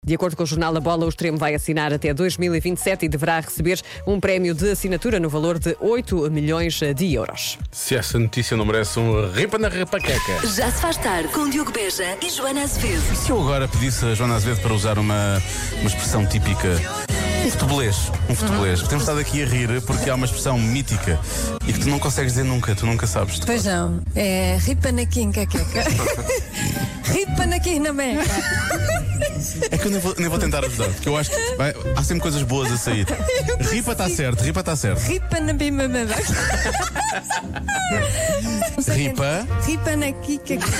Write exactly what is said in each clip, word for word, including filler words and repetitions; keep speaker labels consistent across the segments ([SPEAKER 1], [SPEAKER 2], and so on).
[SPEAKER 1] De acordo com o jornal A Bola, o extremo vai assinar até dois mil e vinte e sete e deverá receber um prémio de assinatura no valor de oito milhões de euros.
[SPEAKER 2] Se essa notícia não merece um ripa na rapaqueca.
[SPEAKER 3] Já se faz tarde com Diogo Beja e Joana Azevedo.
[SPEAKER 2] E se eu agora pedisse a Joana Azevedo para usar uma, uma expressão típica? Um futebolês, um futebolês. Temos estado aqui a rir porque há uma expressão mítica e que tu não consegues dizer nunca, tu nunca sabes.
[SPEAKER 4] Pois não, é ripanaquim caqueca. Ripanaquim na meca.
[SPEAKER 2] É que eu nem vou, nem vou tentar ajudar, porque eu acho que vai- há sempre coisas boas a sair. Ripa está certo, ripa está certo.
[SPEAKER 4] Ripanabimamada.
[SPEAKER 2] Ripa.
[SPEAKER 4] Ripanaqui caqueca.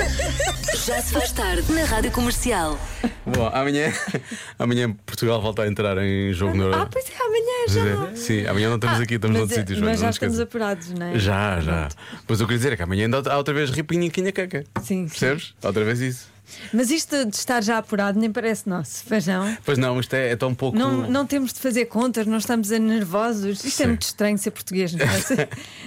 [SPEAKER 3] Já se faz tarde na Rádio Comercial.
[SPEAKER 2] Bom, amanhã, amanhã Portugal volta a entrar em jogo no
[SPEAKER 4] Ah, pois é, amanhã já.
[SPEAKER 2] Sim, amanhã não estamos
[SPEAKER 4] Ah,
[SPEAKER 2] aqui, estamos
[SPEAKER 4] mas,
[SPEAKER 2] noutro
[SPEAKER 4] é-
[SPEAKER 2] sítio, Joana,
[SPEAKER 4] mas já
[SPEAKER 2] não
[SPEAKER 4] estamos
[SPEAKER 2] esqueças.
[SPEAKER 4] apurados, não é?
[SPEAKER 2] Já, já. Pois eu queria dizer é que amanhã ainda há outra vez ripinha quinha caca.
[SPEAKER 4] Sim, sim.
[SPEAKER 2] Percebes? Outra vez isso.
[SPEAKER 4] Mas isto de estar já apurado nem parece nosso, pois não?
[SPEAKER 2] Pois não, isto é, é tão pouco.
[SPEAKER 4] Não, não temos de fazer contas, não estamos a nervosos. Isto
[SPEAKER 2] Sim.
[SPEAKER 4] é muito estranho ser português, não é?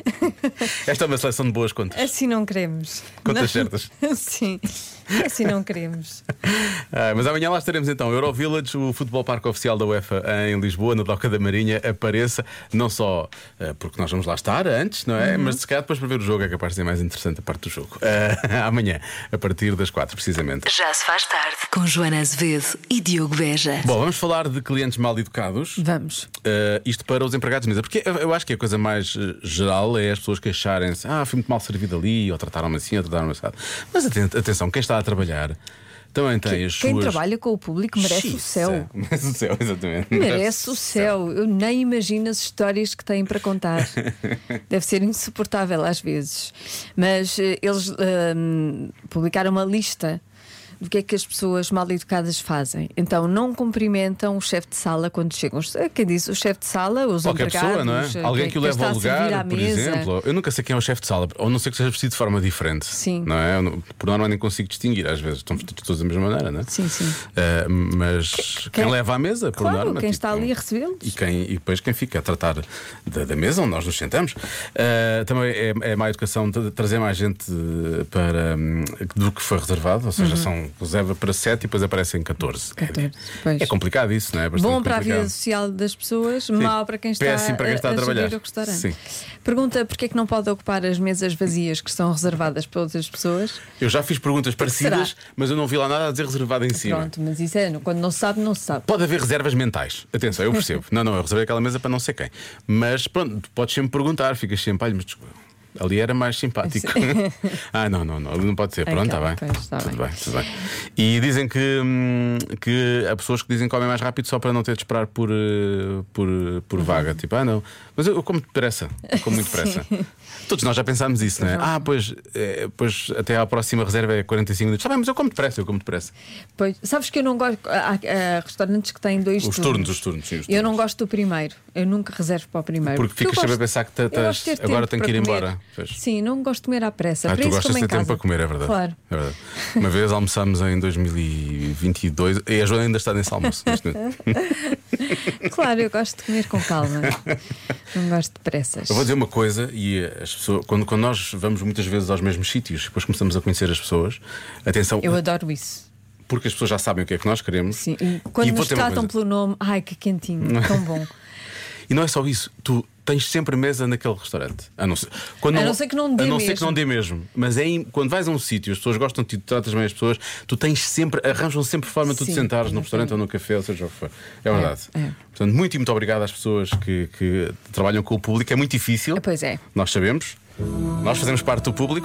[SPEAKER 2] Esta é uma seleção de boas contas.
[SPEAKER 4] Assim não queremos.
[SPEAKER 2] Contas
[SPEAKER 4] Não-
[SPEAKER 2] certas.
[SPEAKER 4] Sim, assim não queremos.
[SPEAKER 2] Ah, mas amanhã lá estaremos então. Eurovillage, o futebol parque oficial da UEFA em Lisboa, na Doca da Marinha. Apareça, não só ah, porque nós vamos lá estar antes, não é? Mas se calhar depois para ver o jogo é capaz de ser mais interessante a parte do jogo. Ah, amanhã, a partir das quatro, precisamente.
[SPEAKER 3] Já se faz tarde com Joana Azevedo e Diogo Beja.
[SPEAKER 2] Bom, vamos falar de clientes mal educados.
[SPEAKER 4] Vamos.
[SPEAKER 2] Uh, isto para os empregados de mesa, porque eu, eu acho que a coisa mais uh, geral é as pessoas queixarem-se: ah, fui muito mal servido ali, ou trataram-me assim, ou trataram-me assim. Mas aten- atenção, quem está a trabalhar também tem as
[SPEAKER 4] Quem
[SPEAKER 2] suas.
[SPEAKER 4] trabalha com o público merece o céu.
[SPEAKER 2] Merece o céu, exatamente.
[SPEAKER 4] Merece o céu. Eu nem imagino as histórias que têm para contar. Deve ser insuportável às vezes. Mas eh, eles hum, publicaram uma lista do que é que as pessoas mal educadas fazem. Então não cumprimentam o chefe de sala quando chegam. Quem diz o chefe de sala, os
[SPEAKER 2] Qualquer
[SPEAKER 4] empregados,
[SPEAKER 2] pessoa, não é?
[SPEAKER 4] eh,
[SPEAKER 2] Alguém
[SPEAKER 4] quem-
[SPEAKER 2] que o
[SPEAKER 4] quem
[SPEAKER 2] leva
[SPEAKER 4] está
[SPEAKER 2] ao
[SPEAKER 4] a servir à
[SPEAKER 2] lugar, por
[SPEAKER 4] mesa.
[SPEAKER 2] exemplo. Eu nunca sei quem é o chefe de sala, ou não sei que seja vestido de forma diferente.
[SPEAKER 4] Sim.
[SPEAKER 2] Não é? Eu não- por norma nem consigo distinguir, às vezes estão vestidos todos da mesma maneira, não é?
[SPEAKER 4] Sim, sim.
[SPEAKER 2] Uh, mas quem,
[SPEAKER 4] quem-
[SPEAKER 2] leva à mesa, por
[SPEAKER 4] Claro,
[SPEAKER 2] norma.
[SPEAKER 4] quem
[SPEAKER 2] tipo,
[SPEAKER 4] está ali a recebê-los.
[SPEAKER 2] E, quem, e depois quem fica a tratar da, da mesa onde nós nos sentamos. Uh, também é, é má educação de trazer mais gente para, hum, do que foi reservado, ou seja, são reserva para sete e depois aparecem catorze.
[SPEAKER 4] catorze, pois.
[SPEAKER 2] É, é complicado isso, não é? É bastante
[SPEAKER 4] Bom para a vida
[SPEAKER 2] complicado.
[SPEAKER 4] social das pessoas, mau para quem está,
[SPEAKER 2] Péssimo para quem está a
[SPEAKER 4] gerir
[SPEAKER 2] trabalhar.
[SPEAKER 4] o restaurante.
[SPEAKER 2] Sim.
[SPEAKER 4] Pergunta porque é que não pode ocupar as mesas vazias que estão reservadas para outras pessoas.
[SPEAKER 2] Eu já fiz perguntas parecidas,
[SPEAKER 4] será?
[SPEAKER 2] mas eu não vi lá nada a dizer reservado em cima.
[SPEAKER 4] Pronto, mas isso é, quando não se sabe, não se sabe.
[SPEAKER 2] Pode haver reservas mentais. Atenção, eu percebo. não, não, eu reservei aquela mesa para não sei quem. Mas pronto, tu podes sempre perguntar, ficas sempre, olha, mas desculpa, ali era mais simpático. ah, não, não, não, não pode ser. Pronto, está
[SPEAKER 4] Aquela,
[SPEAKER 2] bem.
[SPEAKER 4] pois, está
[SPEAKER 2] tudo
[SPEAKER 4] bem.
[SPEAKER 2] bem, tudo bem. E dizem que, hum, que há pessoas que dizem que comem mais rápido só para não ter de esperar por, eh, por, eh, por vaga. Tipo, ah, não, mas eu, eu como depressa, eu como muito depressa. Todos nós já pensámos isso, não é? Ah, pois, é, pois até à próxima reserva é quarenta e cinco minutos. Está bem, mas eu como depressa, eu como depressa.
[SPEAKER 4] Pois, sabes que eu não gosto. Há, há restaurantes que têm dois
[SPEAKER 2] Os turnos, os turnos, sim, os
[SPEAKER 4] Eu não
[SPEAKER 2] turnos.
[SPEAKER 4] gosto do primeiro. Eu nunca reservo para o primeiro.
[SPEAKER 2] Porque ficas
[SPEAKER 4] eu
[SPEAKER 2] sempre a
[SPEAKER 4] gosto-
[SPEAKER 2] pensar que te-
[SPEAKER 4] eu
[SPEAKER 2] tens-
[SPEAKER 4] gosto de ter
[SPEAKER 2] agora
[SPEAKER 4] tempo
[SPEAKER 2] tenho que
[SPEAKER 4] para
[SPEAKER 2] ir
[SPEAKER 4] comer.
[SPEAKER 2] embora. Pois.
[SPEAKER 4] Sim, não gosto de comer à pressa.
[SPEAKER 2] Ah,
[SPEAKER 4] Para
[SPEAKER 2] tu
[SPEAKER 4] isso
[SPEAKER 2] gostas
[SPEAKER 4] como
[SPEAKER 2] de
[SPEAKER 4] em
[SPEAKER 2] ter tempo
[SPEAKER 4] casa.
[SPEAKER 2] para comer, é verdade.
[SPEAKER 4] Claro.
[SPEAKER 2] É verdade. Uma vez almoçámos em dois mil e vinte e dois e a Joana ainda está nesse almoço. neste momento.
[SPEAKER 4] Claro, eu gosto de comer com calma. Não gosto de pressas.
[SPEAKER 2] Eu vou dizer uma coisa, e as pessoas, quando, quando nós vamos muitas vezes aos mesmos sítios, depois começamos a conhecer as pessoas, atenção,
[SPEAKER 4] Eu adoro isso.
[SPEAKER 2] porque as pessoas já sabem o que é que nós queremos.
[SPEAKER 4] Sim. E quando
[SPEAKER 2] E vou
[SPEAKER 4] nos
[SPEAKER 2] ter uma
[SPEAKER 4] tratam
[SPEAKER 2] coisa.
[SPEAKER 4] pelo nome, ai que quentinho, tão bom.
[SPEAKER 2] E não é só isso, tu tens sempre mesa naquele restaurante. A não ser, quando
[SPEAKER 4] A não ser que não dê
[SPEAKER 2] a não ser que
[SPEAKER 4] mesmo.
[SPEAKER 2] não dê mesmo. Mas é im- quando vais a um sítio, as pessoas gostam de ti, tu tratas bem as pessoas, tu tens sempre, arranjam sempre forma de tu te
[SPEAKER 4] Sim,
[SPEAKER 2] sentares no
[SPEAKER 4] sim.
[SPEAKER 2] restaurante ou no café, ou seja o que for. É verdade.
[SPEAKER 4] é.
[SPEAKER 2] Portanto, muito e muito obrigado às pessoas que, que trabalham com o público. É muito difícil.
[SPEAKER 4] Pois é.
[SPEAKER 2] Nós sabemos. Nós fazemos parte do público.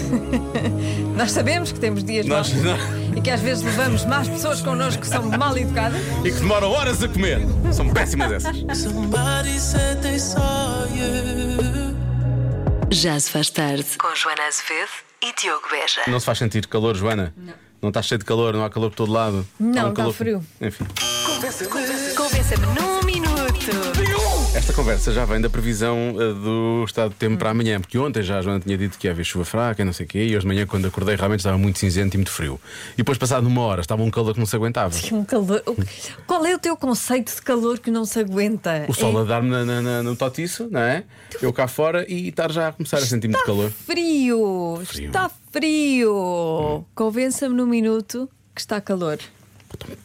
[SPEAKER 4] Nós sabemos que temos dias
[SPEAKER 2] Nós-
[SPEAKER 4] maus
[SPEAKER 2] nós-
[SPEAKER 4] e que às vezes levamos mais pessoas connosco que são mal educadas.
[SPEAKER 2] E que demoram horas a comer. São péssimas essas.
[SPEAKER 5] Somebody said they saw you.
[SPEAKER 3] Já se faz tarde com Joana Azevedo e Diogo Beja.
[SPEAKER 2] Não se faz sentir calor, Joana? Não. Não está cheio de calor, não há calor por todo lado.
[SPEAKER 4] Não,
[SPEAKER 2] Há um
[SPEAKER 4] está
[SPEAKER 2] calor...
[SPEAKER 4] frio.
[SPEAKER 2] Enfim.
[SPEAKER 3] Convença-me num minuto.
[SPEAKER 2] Esta conversa já vem da previsão uh, do estado de tempo para amanhã, porque ontem já a Joana tinha dito que ia haver chuva fraca e não sei o quê, e hoje de manhã, quando acordei, realmente estava muito cinzento e muito frio. E depois, passado uma hora, estava um calor que não se aguentava.
[SPEAKER 4] Um calor. o- Qual é o teu conceito de calor que não se aguenta?
[SPEAKER 2] O sol
[SPEAKER 4] É
[SPEAKER 2] a dar-me na, na, na- no totiço, não é? Eu cá fora e estar já a começar a sentir muito calor.
[SPEAKER 4] frio.
[SPEAKER 2] Frio.
[SPEAKER 4] Está frio. Convença-me num minuto que está calor.
[SPEAKER 2] Puta, um calor, é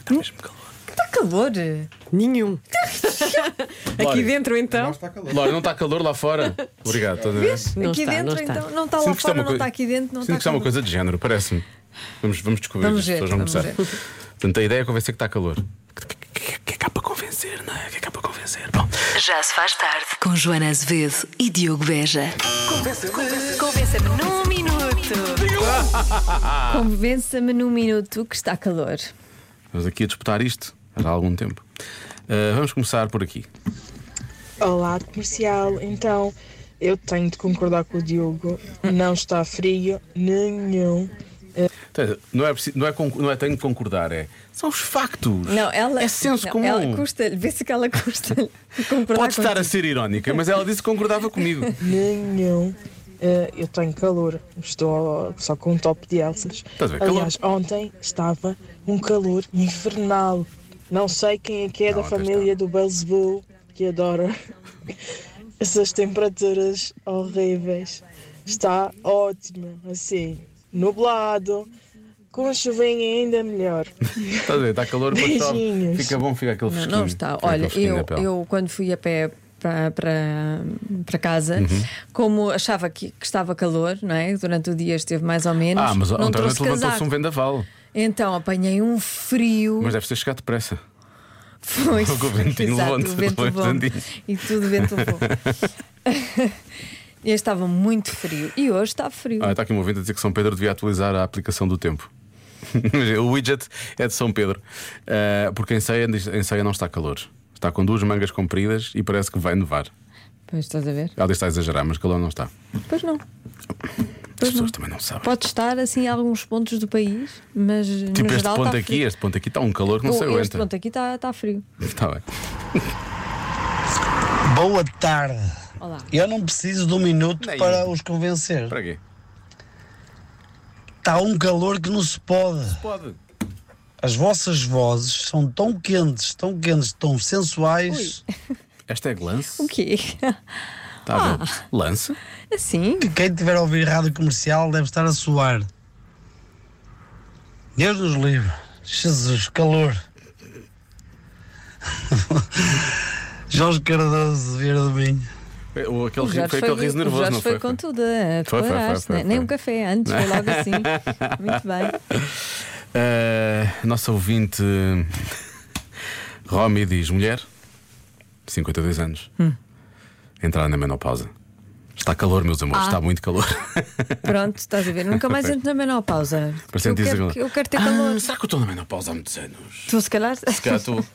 [SPEAKER 2] Está mesmo calor.
[SPEAKER 4] Está calor.
[SPEAKER 1] Nenhum. Aqui
[SPEAKER 2] Lória.
[SPEAKER 1] dentro, então.
[SPEAKER 2] Lória, não está calor lá fora? Obrigado, estás a ver?
[SPEAKER 1] Não
[SPEAKER 4] aqui
[SPEAKER 1] está,
[SPEAKER 4] dentro,
[SPEAKER 1] não está.
[SPEAKER 4] então. Não está
[SPEAKER 2] Sinto
[SPEAKER 4] lá
[SPEAKER 2] que isto é
[SPEAKER 4] fora,
[SPEAKER 2] uma
[SPEAKER 4] não
[SPEAKER 2] coi-
[SPEAKER 4] está aqui dentro, não
[SPEAKER 2] Sinto que isto
[SPEAKER 4] está
[SPEAKER 2] é uma
[SPEAKER 4] calor.
[SPEAKER 2] coisa de género, parece-me. Vamos, vamos descobrir,
[SPEAKER 4] Vamos
[SPEAKER 2] as
[SPEAKER 4] ver,
[SPEAKER 2] pessoas vão
[SPEAKER 4] vamos
[SPEAKER 2] começar. Portanto, a ideia é convencer que está calor. Que, que, que é cá para convencer, não é? Que é cá para convencer. Bom,
[SPEAKER 3] Já se faz tarde com Joana Azevedo e Diogo Beja. Convença-me num minuto.
[SPEAKER 4] Convença-me num minuto que está calor.
[SPEAKER 2] estamos aqui a disputar isto há algum tempo. Uh, vamos começar por aqui.
[SPEAKER 6] Olá, comercial. Então, eu tenho de concordar com o Diogo. Não está frio nenhum.
[SPEAKER 2] Então, não, é preciso, não, é, conc- não é tenho de concordar, é. São os factos.
[SPEAKER 4] Não, ela.
[SPEAKER 2] É senso
[SPEAKER 4] não,
[SPEAKER 2] comum.
[SPEAKER 4] Ela custa-lhe, vê-se que ela custa-lhe concordar
[SPEAKER 2] Pode estar a
[SPEAKER 4] contigo.
[SPEAKER 2] ser irónica, mas ela disse que concordava comigo.
[SPEAKER 6] Nenhum. Eh, eu tenho calor. Estou só com um top de Elsas.
[SPEAKER 2] Estás a ver, calor.
[SPEAKER 6] Aliás, ontem estava um calor infernal. Não sei quem é que é
[SPEAKER 2] Não,
[SPEAKER 6] da
[SPEAKER 2] ontem
[SPEAKER 6] família do Beelzebub que adora essas temperaturas horríveis. Está ótimo, assim, nublado, com chuvinha ainda melhor.
[SPEAKER 2] Estás a ver? Está calor, depois chove.
[SPEAKER 6] Beijinhos.
[SPEAKER 2] Fica bom, fica aquele
[SPEAKER 4] Não,
[SPEAKER 2] fresquinho.
[SPEAKER 4] não está.
[SPEAKER 2] Fica
[SPEAKER 4] Olha,
[SPEAKER 2] aquele fresquinho
[SPEAKER 4] eu,
[SPEAKER 2] na pele.
[SPEAKER 4] eu quando fui a pé para, para, para casa,
[SPEAKER 2] Uhum.
[SPEAKER 4] como achava que, que estava calor, não é? Durante o dia esteve mais ou menos.
[SPEAKER 2] Ah, mas
[SPEAKER 4] não
[SPEAKER 2] ontem
[SPEAKER 4] trouxe
[SPEAKER 2] levantou-se
[SPEAKER 4] casaco.
[SPEAKER 2] um vendaval.
[SPEAKER 4] Então apanhei um frio.
[SPEAKER 2] Mas deve ter chegado depressa.
[SPEAKER 4] Foi,
[SPEAKER 2] Com o ventinho
[SPEAKER 4] exato,
[SPEAKER 2] levou-te,
[SPEAKER 4] o vento
[SPEAKER 2] levou
[SPEAKER 4] levou-me.
[SPEAKER 2] bastante.
[SPEAKER 4] E tudo vento levou. E estava muito frio. E hoje está frio.
[SPEAKER 2] Ah, está aqui um ouvinte a dizer que São Pedro devia atualizar a aplicação do tempo. O widget é de São Pedro. Uh, porque em Ceia, em Ceia não está calor. Está com duas mangas compridas e parece que vai nevar.
[SPEAKER 4] Pois estás a ver?
[SPEAKER 2] Ela diz que está a exagerar, mas calor não está.
[SPEAKER 4] Pois não.
[SPEAKER 2] As pessoas também não sabem.
[SPEAKER 4] Pode estar assim em alguns pontos do país, mas
[SPEAKER 2] Tipo
[SPEAKER 4] no
[SPEAKER 2] este
[SPEAKER 4] geral
[SPEAKER 2] ponto
[SPEAKER 4] está
[SPEAKER 2] aqui,
[SPEAKER 4] frio.
[SPEAKER 2] este ponto aqui está um calor que não se
[SPEAKER 4] Este
[SPEAKER 2] aguenta.
[SPEAKER 4] ponto aqui está, está frio.
[SPEAKER 2] Está bem.
[SPEAKER 7] Boa tarde.
[SPEAKER 4] Olá.
[SPEAKER 7] Eu não preciso de um minuto
[SPEAKER 2] Nem.
[SPEAKER 7] para os convencer.
[SPEAKER 2] Para quê?
[SPEAKER 7] Está um calor que não se pode.
[SPEAKER 2] Pode.
[SPEAKER 7] As vossas vozes são tão quentes, tão quentes, tão sensuais.
[SPEAKER 2] Esta é glance?
[SPEAKER 4] O quê?
[SPEAKER 2] Está a ver? Lance?
[SPEAKER 4] Assim?
[SPEAKER 7] Que quem tiver a ouvir rádio comercial deve estar a suar. Deus nos livre. Jesus, calor. Jorge Cardoso, Vieira do Minho.
[SPEAKER 2] O, aquele,
[SPEAKER 4] O Jorge
[SPEAKER 2] foi aquele riso
[SPEAKER 4] o
[SPEAKER 2] nervoso,
[SPEAKER 4] Jorge
[SPEAKER 2] não
[SPEAKER 4] foi?
[SPEAKER 2] foi?
[SPEAKER 4] com tudo a
[SPEAKER 2] Foi, foi,
[SPEAKER 4] declarar-se,
[SPEAKER 2] foi,
[SPEAKER 4] né?
[SPEAKER 2] foi,
[SPEAKER 4] Nem
[SPEAKER 2] foi.
[SPEAKER 4] um café antes, foi logo assim. Muito bem.
[SPEAKER 2] Uh, nossa ouvinte Romy diz: mulher, cinquenta e dois anos, entrar na menopausa. Está calor, meus amores,
[SPEAKER 4] Ah.
[SPEAKER 2] está muito calor.
[SPEAKER 4] Pronto, estás a ver? Nunca mais entro na menopausa.
[SPEAKER 2] Parece
[SPEAKER 4] Eu
[SPEAKER 2] que diz
[SPEAKER 4] quero,
[SPEAKER 2] agora.
[SPEAKER 4] eu quero ter calor.
[SPEAKER 2] Ah, será que eu estou na menopausa há muitos anos?
[SPEAKER 4] Tu, se calhar.
[SPEAKER 2] Se calhar estou.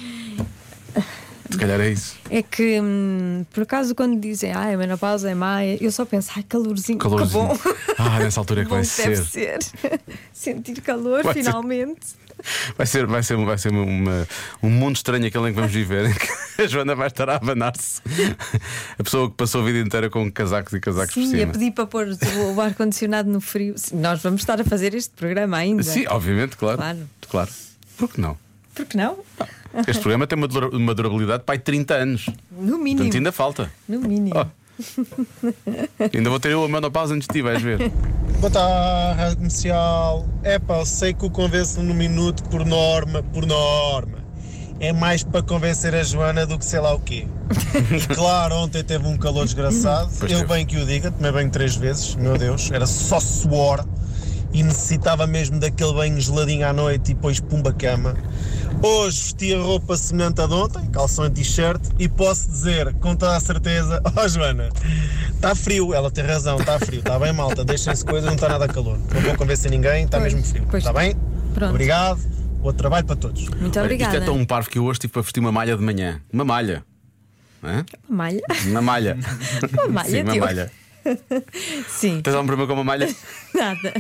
[SPEAKER 2] Se calhar é isso.
[SPEAKER 4] É que, hum, por acaso, quando dizem ah, a menopausa é má, eu só penso, ai, calorzinho,
[SPEAKER 2] Calorzinho.
[SPEAKER 4] que bom.
[SPEAKER 2] Ah, nessa altura é que
[SPEAKER 4] Bom
[SPEAKER 2] vai
[SPEAKER 4] que deve
[SPEAKER 2] ser.
[SPEAKER 4] ser. Sentir calor,
[SPEAKER 2] Vai ser.
[SPEAKER 4] finalmente.
[SPEAKER 2] Vai ser, vai ser, vai ser uma, um mundo estranho aquele em que vamos viver, em que a Joana vai estar a abanar-se. A pessoa que passou a vida inteira com casacos e casacos por
[SPEAKER 4] Sim,
[SPEAKER 2] cima.
[SPEAKER 4] a pedir para pôr o ar-condicionado no frio. Sim, nós vamos estar a fazer este programa ainda.
[SPEAKER 2] Sim, obviamente, claro.
[SPEAKER 4] Claro.
[SPEAKER 2] Claro. Por que não?
[SPEAKER 4] Por que não?
[SPEAKER 2] Este programa tem uma dura- uma durabilidade para aí trinta anos.
[SPEAKER 4] No mínimo.
[SPEAKER 2] Portanto, ainda falta.
[SPEAKER 4] No mínimo.
[SPEAKER 2] Oh. Ainda vou ter eu a menopausa antes de ti, vais ver.
[SPEAKER 8] Boa tarde, Rádio Comercial. É pá, eu sei que o convenço no minuto por norma, por norma. É mais para convencer a Joana do que sei lá o quê. E claro, ontem teve um calor desgraçado.
[SPEAKER 2] Pois
[SPEAKER 8] Eu
[SPEAKER 2] teve.
[SPEAKER 8] bem que o diga, tomei banho três vezes, meu Deus, era só suor. E necessitava mesmo daquele banho geladinho à noite e depois pumba cama. Hoje vesti a roupa semelhante a de ontem, calção e t-shirt, e posso dizer com toda a certeza, ó oh, Joana, está frio, ela tem razão, está frio, está bem malta, deixem-se coisas, não está nada calor. Não vou convencer ninguém, está
[SPEAKER 4] Pois,
[SPEAKER 8] mesmo frio.
[SPEAKER 4] pois.
[SPEAKER 8] Está bem?
[SPEAKER 4] Pronto.
[SPEAKER 8] Obrigado, bom trabalho para todos.
[SPEAKER 4] Muito
[SPEAKER 2] Olha,
[SPEAKER 4] obrigada.
[SPEAKER 2] isto é tão parvo que eu hoje tive para vestir uma malha de manhã. Uma malha. Hã?
[SPEAKER 4] Uma malha?
[SPEAKER 2] Uma malha.
[SPEAKER 4] Uma malha,
[SPEAKER 2] Sim, uma
[SPEAKER 4] Diogo.
[SPEAKER 2] malha.
[SPEAKER 4] Sim,
[SPEAKER 2] Tens algum problema com uma malha?
[SPEAKER 4] nada.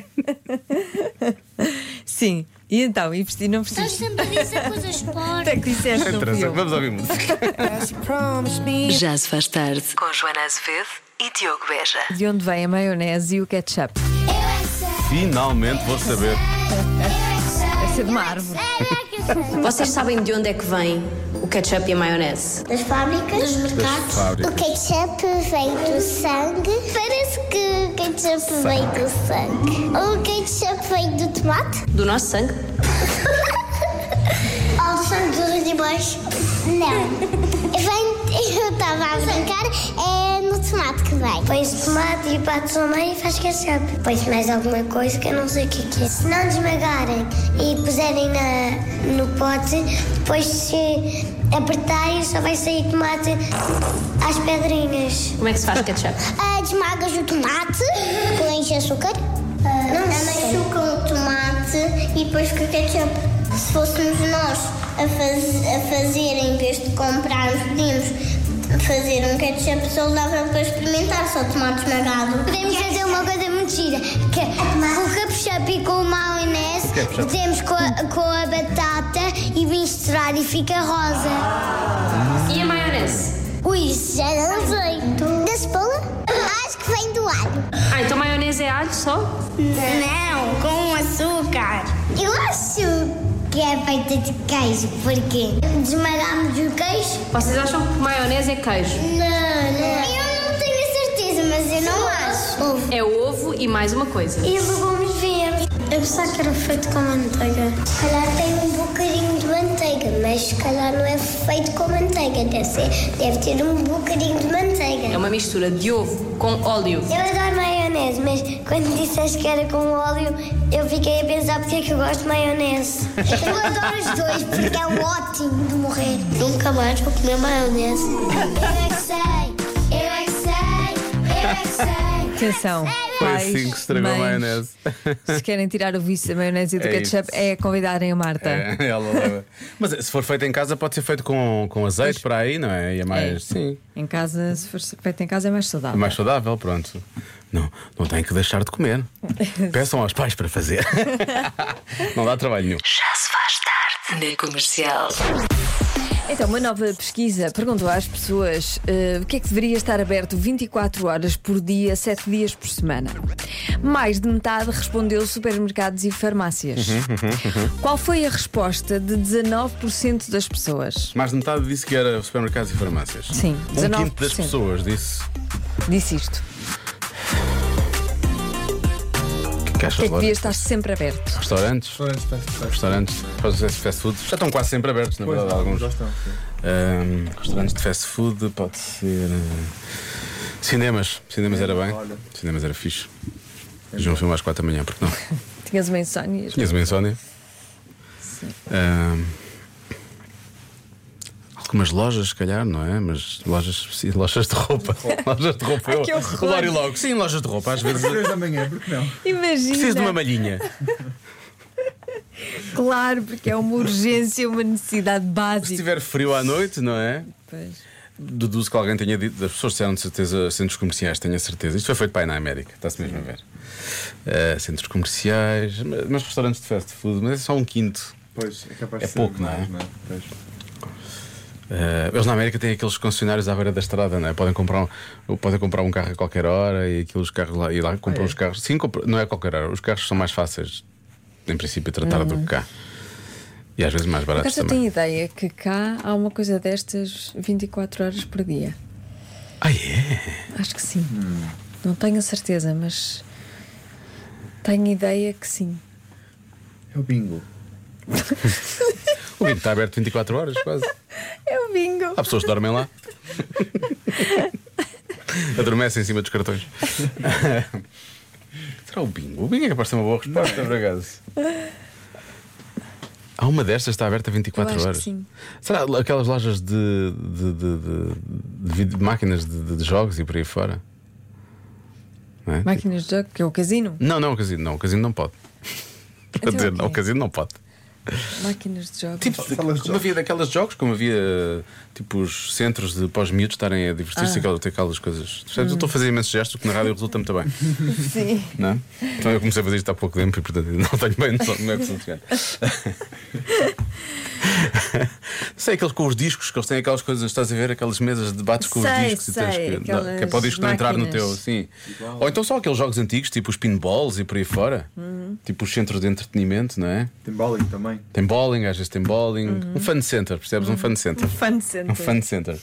[SPEAKER 4] Sim. E então, e vesti, não vesti?
[SPEAKER 9] Estás sempre a dizer coisas porcas.
[SPEAKER 4] Até que disseste, não fui eu.
[SPEAKER 2] Vamos ouvir música.
[SPEAKER 3] Já se faz tarde com Joana Azevedo e Diogo Beja.
[SPEAKER 4] De onde vem a maionese e o ketchup?
[SPEAKER 2] Finalmente vou saber.
[SPEAKER 4] Deve ser de uma árvore.
[SPEAKER 10] Vocês sabem de onde é que vem o ketchup e a maionese?
[SPEAKER 9] Das fábricas, dos mercados.
[SPEAKER 2] fábricas.
[SPEAKER 9] O ketchup vem do sangue. Parece que o ketchup vem do sangue. O ketchup vem do tomate.
[SPEAKER 10] Do nosso sangue?
[SPEAKER 9] Pois, não. Eu estava a brincar, é no tomate que vem. Põe-se tomate e bates ao meio e faz ketchup. Põe-se mais alguma coisa que eu não sei o que é que é. Se não desmagarem e puserem na, no pote, depois se apertarem só vai sair tomate às pedrinhas.
[SPEAKER 10] Como é que se faz ketchup?
[SPEAKER 9] Ah, desmagas o tomate, pões açúcar. Ah, não machucam o tomate e depois fica ketchup. Se fôssemos nós a, faz, a fazer, em vez de comprarmos, podíamos fazer um ketchup saudável para experimentar, só tomate esmagado. Podemos fazer uma coisa muito gira, que é com o ketchup e com o maionese, podemos com a, com a batata e misturar e fica rosa.
[SPEAKER 10] E a maionese?
[SPEAKER 9] Ui, isso já não sei. Da cebola? Acho que vem do alho.
[SPEAKER 10] Ah, então maionese é alho só?
[SPEAKER 9] Não, com açúcar. Eu acho que é feita de queijo, porque desmagamos o queijo.
[SPEAKER 10] Vocês acham que maionese é queijo?
[SPEAKER 9] Não, não. Eu não tenho certeza, mas eu não acho. Ovo.
[SPEAKER 10] É ovo e mais uma coisa.
[SPEAKER 9] E vamos ver. Eu pensava que era feito com manteiga. Se calhar tem um bocadinho de manteiga, mas se calhar não é feito com manteiga. Deve, ser, deve ter um bocadinho de manteiga.
[SPEAKER 10] É uma mistura de ovo com óleo.
[SPEAKER 9] Eu adoro maionese, mas quando disseste que era com óleo, eu fiquei a pensar porque é que eu gosto de maionese. Eu adoro os dois, porque é um ótimo de morrer. Nunca mais vou comer maionese. Eu é que sei, eu é que sei, eu é que sei.
[SPEAKER 4] Atenção.
[SPEAKER 2] Foi
[SPEAKER 4] Pais,
[SPEAKER 2] assim que se estragou a
[SPEAKER 4] mães,
[SPEAKER 2] maionese.
[SPEAKER 4] Se querem tirar o vício da maionese e do
[SPEAKER 2] É
[SPEAKER 4] ketchup,
[SPEAKER 2] isso.
[SPEAKER 4] é convidarem a Marta.
[SPEAKER 2] É, ela leva. Mas se for feito em casa, pode ser feito com, com azeite para aí, não é? E é mais.
[SPEAKER 4] É.
[SPEAKER 2] Sim.
[SPEAKER 4] Em casa, se for feito em casa, é mais
[SPEAKER 2] É
[SPEAKER 4] saudável.
[SPEAKER 2] mais saudável, pronto. Não, não tem que deixar de comer. Peçam aos pais para fazer. Não dá trabalho nenhum.
[SPEAKER 3] Já se faz tarde na Comercial.
[SPEAKER 4] Então, uma nova pesquisa perguntou às pessoas uh, o que é que deveria estar aberto vinte e quatro horas por dia, sete dias por semana. Mais de metade respondeu supermercados e farmácias. Qual foi a resposta de dezanove por cento das pessoas?
[SPEAKER 2] Mais de metade disse que era supermercados e farmácias.
[SPEAKER 4] Sim,
[SPEAKER 2] Um
[SPEAKER 4] dezanove
[SPEAKER 2] quinto
[SPEAKER 4] por
[SPEAKER 2] das
[SPEAKER 4] cento.
[SPEAKER 2] pessoas disse.
[SPEAKER 4] Disse isto.
[SPEAKER 2] Que
[SPEAKER 4] O
[SPEAKER 2] achas,
[SPEAKER 4] que é que
[SPEAKER 2] Laura?
[SPEAKER 4] devia estar sempre aberto?
[SPEAKER 2] Restaurantes?
[SPEAKER 11] Restaurantes, fast food.
[SPEAKER 2] Restaurantes, fast fast food. Já estão quase sempre abertos, na
[SPEAKER 11] Pois,
[SPEAKER 2] verdade, alguns.
[SPEAKER 11] já estão, sim.
[SPEAKER 2] Ahm, restaurantes de fast food, pode ser. uh, Cinemas. Cinemas era bem.
[SPEAKER 11] olha.
[SPEAKER 2] Cinemas era fixe. Vejo um filme às quatro da manhã, porque não?
[SPEAKER 4] Tinhas uma insónia?
[SPEAKER 2] Tinhas uma insónia? Ahm, Algumas lojas, se calhar, não é? Mas lojas, sim, lojas de roupa. Lojas de roupa.
[SPEAKER 4] Ai, que
[SPEAKER 2] Eu,
[SPEAKER 4] horror.
[SPEAKER 2] o Lori logo. Sim, lojas de roupa, às vezes.
[SPEAKER 11] Três da manhã, porque não?
[SPEAKER 4] Imagina.
[SPEAKER 2] Preciso de uma malhinha.
[SPEAKER 4] Claro, porque é uma urgência, uma necessidade
[SPEAKER 2] Se
[SPEAKER 4] básica.
[SPEAKER 2] estiver frio à noite, não é?
[SPEAKER 4] Pois.
[SPEAKER 2] Deduzo que alguém tenha dito. As pessoas disseram de certeza centros comerciais, tenho a certeza. Isto foi feito para aí na América, está-se mesmo a ver. Uh, centros comerciais, mas, mas restaurantes de fast food, mas é só um quinto.
[SPEAKER 11] Pois, é capaz
[SPEAKER 2] É
[SPEAKER 11] de ser
[SPEAKER 2] pouco, não é?
[SPEAKER 11] mais, não é? Pois.
[SPEAKER 2] Uh, eles na América têm aqueles concessionários à beira da estrada, não é? Podem comprar um, podem comprar um carro a qualquer hora e aqueles carros lá, e lá compram
[SPEAKER 11] Ah, é?
[SPEAKER 2] os carros. Sim, compra- não é a qualquer hora. Os carros são mais fáceis, em princípio, a tratar do que cá. E às vezes mais
[SPEAKER 4] Por
[SPEAKER 2] baratos
[SPEAKER 4] acaso eu
[SPEAKER 2] também.
[SPEAKER 4] tenho ideia que cá há uma coisa destas vinte e quatro horas por dia.
[SPEAKER 2] Ah, é?
[SPEAKER 4] Acho que sim. Não tenho a certeza, mas tenho ideia que sim.
[SPEAKER 11] É o bingo.
[SPEAKER 2] O bingo está aberto vinte e quatro horas, quase.
[SPEAKER 4] É o bingo.
[SPEAKER 2] Há pessoas que dormem lá. Adormecem em cima dos cartões. Será o bingo? O bingo é capaz de ser uma boa resposta, por acaso. Há uma destas que está aberta vinte e quatro
[SPEAKER 4] Eu acho que
[SPEAKER 2] horas.
[SPEAKER 4] sim.
[SPEAKER 2] Será aquelas lojas de, de, de, de, de vid- de máquinas de, de jogos e por aí fora? Não, é?
[SPEAKER 4] Máquinas de jogo, que é o casino.
[SPEAKER 2] não, não, o casino não. O casino não pode. Para
[SPEAKER 4] Então
[SPEAKER 2] dizer,
[SPEAKER 4] o quê?
[SPEAKER 2] não, o casino não pode.
[SPEAKER 4] Máquinas de jogos.
[SPEAKER 2] Tipo,
[SPEAKER 11] Salas de
[SPEAKER 2] como
[SPEAKER 11] jogos.
[SPEAKER 2] havia daquelas jogos, como havia tipo os centros de pós-miúdos estarem a divertir-se,
[SPEAKER 4] Ah.
[SPEAKER 2] aquelas, ter aquelas coisas. Percebes? Eu estou a fazer imensos gestos que na rádio resulta muito bem.
[SPEAKER 4] Sim.
[SPEAKER 2] Não é? Então eu comecei a fazer isto há pouco tempo e portanto não tenho bem noção de como é que funciona. Sei aqueles com os discos, que eles têm aquelas coisas, estás a ver? Aquelas mesas de debates com os
[SPEAKER 4] Sei,
[SPEAKER 2] discos e tens
[SPEAKER 4] sei,
[SPEAKER 2] que,
[SPEAKER 4] aquelas
[SPEAKER 2] não, que é para o disco não entrar no
[SPEAKER 4] máquinas.
[SPEAKER 2] teu. Sim. Ou então só aqueles jogos antigos, tipo os pinballs e por aí fora, tipo os centros de entretenimento, não é?
[SPEAKER 11] Tem bowling também.
[SPEAKER 2] Tem bowling, às vezes tem bowling. Um fun center, percebes? Um fun center.
[SPEAKER 4] Fun Center.
[SPEAKER 2] Um fun center.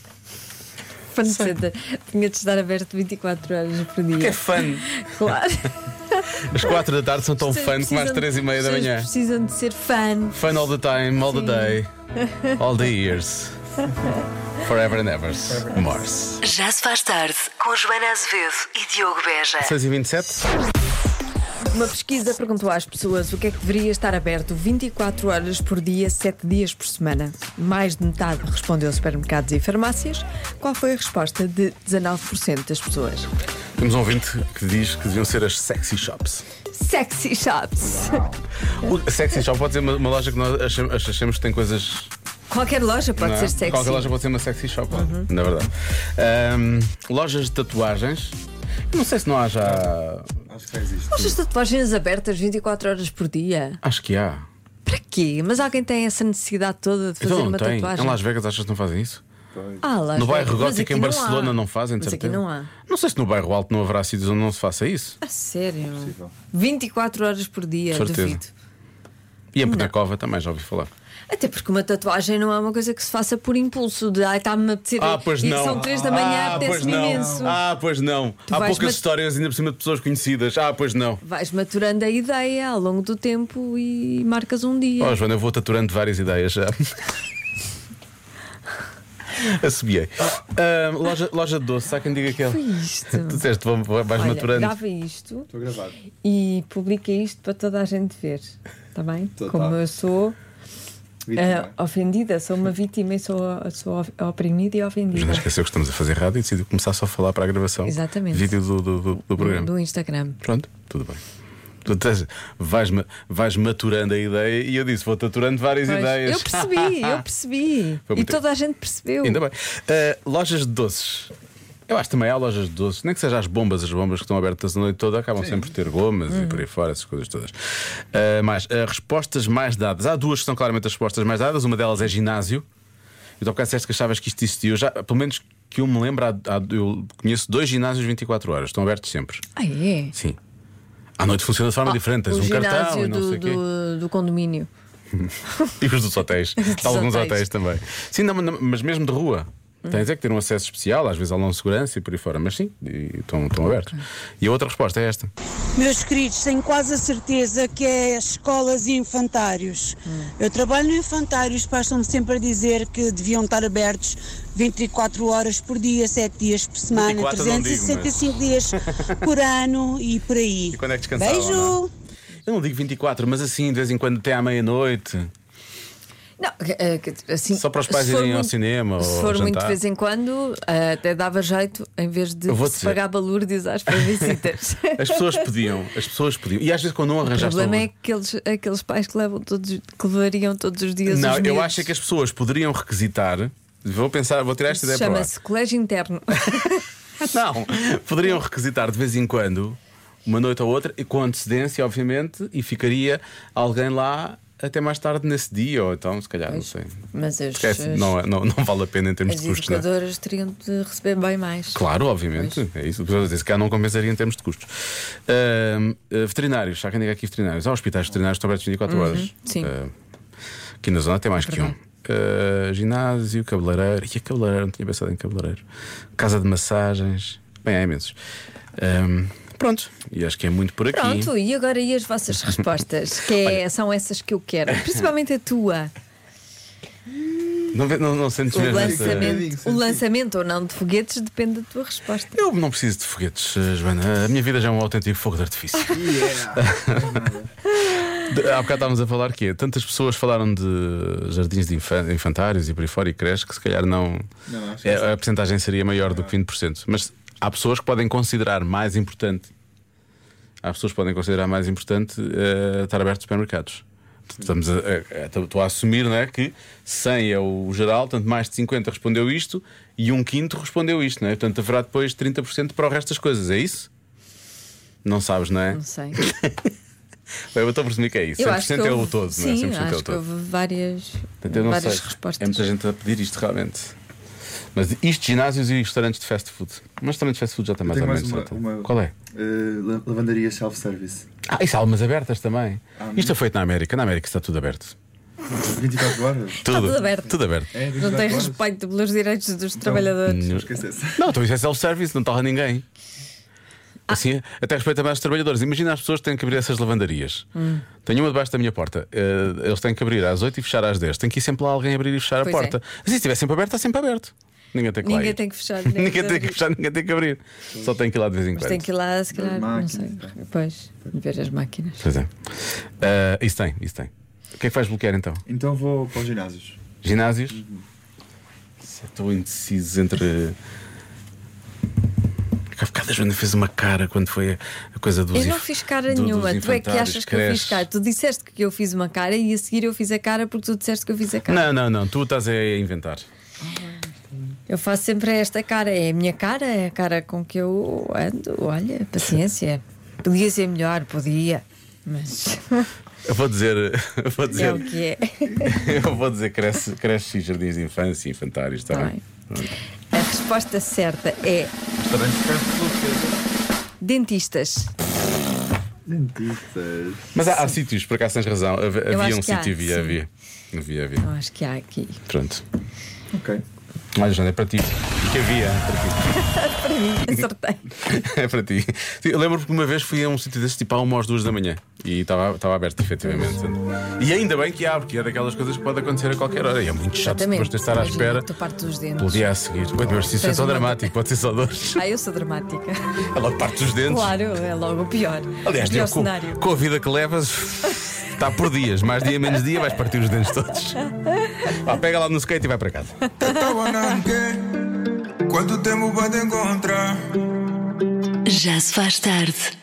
[SPEAKER 4] Fun Center. Tinha de estar aberto vinte e quatro horas por dia.
[SPEAKER 2] Que é fun.
[SPEAKER 4] Claro.
[SPEAKER 2] As quatro da tarde são tão fun como às três e meia da manhã.
[SPEAKER 4] Precisam de ser fun.
[SPEAKER 2] Fun all the time, all the day, all the years. Forever and ever. Morse.
[SPEAKER 3] Já se faz tarde com Joana Azevedo e Diogo Beja.
[SPEAKER 2] seis e vinte e sete.
[SPEAKER 4] Uma pesquisa perguntou às pessoas o que é que deveria estar aberto vinte e quatro horas por dia, sete dias por semana. Mais de metade respondeu supermercados e farmácias. Qual foi a resposta de dezanove por cento das pessoas?
[SPEAKER 2] Temos um ouvinte que diz que deviam ser as sexy shops.
[SPEAKER 4] Sexy shops.
[SPEAKER 2] O sexy shop pode ser uma, uma loja que nós achamos, achamos que tem coisas.
[SPEAKER 4] Qualquer loja pode
[SPEAKER 2] Não é?
[SPEAKER 4] ser sexy.
[SPEAKER 2] Qualquer loja pode ser uma sexy shop, uhum. Na verdade. Um, lojas de tatuagens. Não sei se não há já.
[SPEAKER 11] Acho que existe.
[SPEAKER 4] Lojas de tatuagens abertas vinte e quatro horas por dia.
[SPEAKER 2] Acho que há.
[SPEAKER 4] Para quê? Mas alguém tem essa necessidade toda de fazer
[SPEAKER 2] Então não
[SPEAKER 4] uma
[SPEAKER 2] tem.
[SPEAKER 4] tatuagem?
[SPEAKER 2] Em Las Vegas achas que não fazem isso?
[SPEAKER 4] Ah, Las
[SPEAKER 2] no bairro
[SPEAKER 4] Vegas. Mas
[SPEAKER 2] gótico
[SPEAKER 4] aqui
[SPEAKER 2] em
[SPEAKER 4] não
[SPEAKER 2] Barcelona
[SPEAKER 4] há.
[SPEAKER 2] não fazem, de
[SPEAKER 4] Mas aqui
[SPEAKER 2] certeza.
[SPEAKER 4] não há.
[SPEAKER 2] Não sei se no bairro alto não haverá sítios onde não se faça isso.
[SPEAKER 4] A sério? vinte e quatro horas por dia,
[SPEAKER 2] Certeza.
[SPEAKER 4] duvido.
[SPEAKER 2] E em Penacova também já ouvi falar.
[SPEAKER 4] Até porque uma tatuagem não é uma coisa que se faça por impulso de ai, está-me a apetecer.
[SPEAKER 2] Ah, pois
[SPEAKER 4] e
[SPEAKER 2] não.
[SPEAKER 4] são três da manhã,
[SPEAKER 2] ah, pois
[SPEAKER 4] apetece-me
[SPEAKER 2] não.
[SPEAKER 4] imenso.
[SPEAKER 2] Ah, pois não.
[SPEAKER 4] Tu
[SPEAKER 2] Há
[SPEAKER 4] vais
[SPEAKER 2] poucas
[SPEAKER 4] mat-
[SPEAKER 2] histórias ainda por cima de pessoas conhecidas. Ah, pois não.
[SPEAKER 4] Vais maturando a ideia ao longo do tempo e marcas um dia.
[SPEAKER 2] Oh, Joana, eu vou taturando várias ideias já. Assobiei. Ah, loja, loja de doce, há quem diga que é.
[SPEAKER 4] Foi isto.
[SPEAKER 2] Tu disseste, vais
[SPEAKER 4] Olha,
[SPEAKER 2] maturando.
[SPEAKER 4] grava isto
[SPEAKER 11] Estou gravado.
[SPEAKER 4] e publica isto para toda a gente ver. Está bem?
[SPEAKER 11] Total.
[SPEAKER 4] Como eu sou
[SPEAKER 11] Vítima.
[SPEAKER 4] ah, ofendida, sou uma vítima e sou, sou oprimida e ofendida.
[SPEAKER 2] Joana esqueceu que estamos a fazer rádio e decidiu começar só a falar para a gravação.
[SPEAKER 4] Exatamente.
[SPEAKER 2] Vídeo do, do, do, do programa.
[SPEAKER 4] Do Instagram.
[SPEAKER 2] Pronto, tudo bem. Tu tens- vais, ma- vais maturando a ideia e eu disse: vou taturando várias
[SPEAKER 4] Pois,
[SPEAKER 2] ideias.
[SPEAKER 4] eu percebi, eu percebi.
[SPEAKER 2] Foi
[SPEAKER 4] E
[SPEAKER 2] muito-
[SPEAKER 4] toda a gente percebeu.
[SPEAKER 2] Ainda bem. Uh, lojas de doces. Eu acho que também há lojas de doces, nem que seja as bombas, as bombas que estão abertas a noite toda acabam sempre por ter gomas
[SPEAKER 4] Hum.
[SPEAKER 2] e por aí fora, essas coisas todas. Uh, mais, uh, respostas mais dadas. Há duas que são claramente as respostas mais dadas. Uma delas é ginásio. E tu há bocado disseste que achavas que isto existia. Eu já, pelo menos que eu me lembro, há, há- eu conheço dois ginásios vinte e quatro horas, estão abertos sempre.
[SPEAKER 4] Ah, é?
[SPEAKER 2] Sim. À noite funciona de forma diferente. Tens
[SPEAKER 4] O
[SPEAKER 2] um cartão
[SPEAKER 4] ginásio
[SPEAKER 2] e não
[SPEAKER 4] do,
[SPEAKER 2] sei o quê.
[SPEAKER 4] do, do condomínio.
[SPEAKER 2] E os dos hotéis.
[SPEAKER 4] Dos
[SPEAKER 2] Alguns
[SPEAKER 4] hotéis.
[SPEAKER 2] hotéis também. Sim, não, não, mas mesmo de rua. Tens é que ter um acesso especial, às vezes há longa segurança e por aí fora, mas sim, e estão, estão abertos. E a outra resposta é esta.
[SPEAKER 12] Meus queridos, tenho quase a certeza que é escolas e infantários. Eu trabalho no infantário, os pais estão-me sempre a dizer que deviam estar abertos vinte e quatro horas por dia, sete dias por semana,
[SPEAKER 2] vinte e quatro não digo,
[SPEAKER 12] trezentos e sessenta e cinco dias por ano e por aí.
[SPEAKER 2] E quando é que descansavam?
[SPEAKER 12] Beijo!
[SPEAKER 2] não? Eu não digo vinte e quatro, mas assim, de vez em quando até à meia-noite.
[SPEAKER 4] Não, é que, assim,
[SPEAKER 2] Só para os pais
[SPEAKER 4] se for
[SPEAKER 2] irem ao
[SPEAKER 4] muito-
[SPEAKER 2] cinema
[SPEAKER 4] Se
[SPEAKER 2] ou
[SPEAKER 4] for
[SPEAKER 2] ao
[SPEAKER 4] muito de
[SPEAKER 2] jantar.
[SPEAKER 4] vez em quando, eh, até dava jeito em vez de
[SPEAKER 2] Eu vou
[SPEAKER 4] se
[SPEAKER 2] dizer.
[SPEAKER 4] pagar balúrdios às visitas.
[SPEAKER 2] As pessoas pediam, as pessoas pediam. E às vezes quando não
[SPEAKER 4] O
[SPEAKER 2] arranjaste
[SPEAKER 4] problema é
[SPEAKER 2] algum-
[SPEAKER 4] aqueles, aqueles pais que, levam todos, que levariam todos os dias
[SPEAKER 2] Não,
[SPEAKER 4] os
[SPEAKER 2] eu
[SPEAKER 4] miúdos.
[SPEAKER 2] acho é que as pessoas poderiam requisitar. Vou pensar, vou tirar esta ideia para lá.
[SPEAKER 4] Chama-se colégio interno.
[SPEAKER 2] Não, poderiam requisitar de vez em quando, uma noite ou outra, e com antecedência, obviamente, e ficaria alguém lá até mais tarde nesse dia, ou então, se calhar, não sei.
[SPEAKER 4] Mas as,
[SPEAKER 2] Esquece,
[SPEAKER 4] as,
[SPEAKER 2] não, é- não, não vale a pena em termos
[SPEAKER 4] as
[SPEAKER 2] de custos, não é?
[SPEAKER 4] educadoras teriam de receber bem mais.
[SPEAKER 2] Claro, obviamente, é isso. Se calhar não compensaria em termos de custos. Ahm, ah, veterinários, há quem diga aqui veterinários. Há hospitais veterinários que estão abertos vinte e quatro
[SPEAKER 4] Uhum,
[SPEAKER 2] horas.
[SPEAKER 4] sim.
[SPEAKER 2] Ah, aqui na zona tem mais que um. Ah, ginásio, cabeleireiro. E a cabeleireiro, não tinha pensado em cabeleireiro. Casa de massagens. Bem, há imensos. Ahm, pronto, e acho que é muito por aqui.
[SPEAKER 4] Pronto, e agora e as vossas respostas? Que é- são essas que eu quero, principalmente a tua.
[SPEAKER 2] Não, vê- não, não sentes
[SPEAKER 4] O
[SPEAKER 2] mesmo essa-
[SPEAKER 4] lançamento, o lançamento ou não de foguetes depende da tua resposta.
[SPEAKER 2] Eu não preciso de foguetes, eh, Joana. A minha vida já é um autêntico fogo de artifício. De- Há bocado estávamos a falar que é, tantas pessoas falaram de jardins de infan- infantários e por aí fora e creches que se calhar não.
[SPEAKER 11] Não, não, acho que
[SPEAKER 2] é,
[SPEAKER 11] sim.
[SPEAKER 2] a porcentagem seria maior do que vinte por cento. Mas há pessoas que podem considerar mais importante. Há pessoas que podem considerar mais importante eh, estar abertos supermercados. Estamos a, a- a- estou a assumir, não é, que cem é o geral, tanto mais de cinquenta respondeu isto e um quinto respondeu isto, não é? Portanto, haverá depois trinta por cento para o resto das coisas, é isso? Não sabes, não é?
[SPEAKER 4] Não sei.
[SPEAKER 2] Bem, eu estou a presumir que é isso.
[SPEAKER 4] Eu
[SPEAKER 2] cem por
[SPEAKER 4] acho
[SPEAKER 2] cento
[SPEAKER 4] que
[SPEAKER 2] é o
[SPEAKER 4] houve-
[SPEAKER 2] todo, não é?
[SPEAKER 4] Sim,
[SPEAKER 2] cem por cento é o
[SPEAKER 4] acho que
[SPEAKER 2] todo.
[SPEAKER 4] houve várias,
[SPEAKER 2] Portanto, eu não
[SPEAKER 4] várias
[SPEAKER 2] sei.
[SPEAKER 4] respostas.
[SPEAKER 2] É muita gente a pedir isto realmente. Mas isto, ginásios e restaurantes de fast food. Mas restaurantes de fast food já está
[SPEAKER 11] Eu
[SPEAKER 2] mais
[SPEAKER 11] tenho
[SPEAKER 2] ou
[SPEAKER 11] mais
[SPEAKER 2] menos.
[SPEAKER 11] uma,
[SPEAKER 2] certo.
[SPEAKER 11] uma
[SPEAKER 2] Qual é?
[SPEAKER 11] eh, la- lavandaria self-service.
[SPEAKER 2] Ah, isso há almas abertas também.
[SPEAKER 11] Ah,
[SPEAKER 2] Isto é feito na América. Na América está tudo aberto.
[SPEAKER 11] vinte e quatro horas.
[SPEAKER 4] Está tudo aberto.
[SPEAKER 2] Tudo aberto.
[SPEAKER 11] É, vinte e
[SPEAKER 4] Não
[SPEAKER 11] quatro
[SPEAKER 4] tem
[SPEAKER 11] horas.
[SPEAKER 4] respeito pelos direitos dos trabalhadores.
[SPEAKER 2] Não,
[SPEAKER 11] Esquece-se.
[SPEAKER 2] não, então isso é self-service, não torra ninguém. Assim, até respeita mais os trabalhadores. Imagina as pessoas que têm que abrir essas lavandarias. Hum. Tenho uma debaixo da minha porta. Uh, eles têm que abrir às oito e fechar às dez. Tem que ir sempre lá alguém abrir e fechar
[SPEAKER 4] Pois
[SPEAKER 2] a porta.
[SPEAKER 4] é.
[SPEAKER 2] Assim, se estiver sempre aberto, está sempre aberto. Ninguém tem que lá
[SPEAKER 4] Ninguém
[SPEAKER 2] ir.
[SPEAKER 4] tem que fechar.
[SPEAKER 2] Ninguém tem que fechar, ninguém tem que abrir. Só tem que ir lá de vez em
[SPEAKER 4] Mas
[SPEAKER 2] quando.
[SPEAKER 4] tem que ir lá, se calhar, não sei. Depois, ver as máquinas.
[SPEAKER 2] Pois é. Uh, isso tem, isso tem. O que é que vais bloquear então?
[SPEAKER 11] Então vou para os ginásios.
[SPEAKER 2] Ginásios? Uhum. Estou indeciso entre. Há bocado a Joana fez uma cara quando foi a coisa dos.
[SPEAKER 4] Eu não fiz cara do, nenhuma. Tu é que achas que eu fiz cara. Tu disseste que eu fiz uma cara e a seguir eu fiz a cara porque tu disseste que eu fiz a cara.
[SPEAKER 2] Não, não, não. Tu estás a inventar.
[SPEAKER 4] Eu faço sempre esta cara. É a minha cara, é a cara com que eu ando. Olha, paciência. Podia ser melhor, podia. Mas.
[SPEAKER 2] Eu vou dizer. Eu vou dizer
[SPEAKER 4] é o que é.
[SPEAKER 2] Eu vou dizer creche, creche e jardins de infância e infantários, está bem?
[SPEAKER 4] A resposta certa é. Dentistas.
[SPEAKER 11] Dentistas.
[SPEAKER 2] Mas há, há sítios, por acaso tens razão. Havia um sítio, havia, havia. Havia, havia.
[SPEAKER 4] Eu acho que há aqui.
[SPEAKER 2] Pronto.
[SPEAKER 11] Ok.
[SPEAKER 2] Olha, Joana, é para ti. O que havia para ti?
[SPEAKER 4] Para mim, acertei.
[SPEAKER 2] É para ti. Eu lembro que uma vez fui a um sítio desse tipo à uma às duas da manhã e estava, estava aberto, efetivamente. E ainda bem que há, porque é daquelas coisas que pode acontecer a qualquer hora. E é muito chato
[SPEAKER 4] Exatamente.
[SPEAKER 2] depois de estar à espera.
[SPEAKER 4] Tu parte dos dentes.
[SPEAKER 2] Pelo dia a seguir. Mas se isso é só
[SPEAKER 4] uma...
[SPEAKER 2] dramático, pode ser só dores.
[SPEAKER 4] Ah, eu sou dramática.
[SPEAKER 2] É logo parte dos dentes.
[SPEAKER 4] Claro, é logo o pior.
[SPEAKER 2] Aliás,
[SPEAKER 4] o pior
[SPEAKER 2] com,
[SPEAKER 4] cenário.
[SPEAKER 2] com a vida que levas, está por dias. Mais dia, menos dia, vais partir os dentes todos. Vá, pega lá no skate e vai para casa.
[SPEAKER 13] Quanto tempo vai te encontrar?
[SPEAKER 3] Já se faz tarde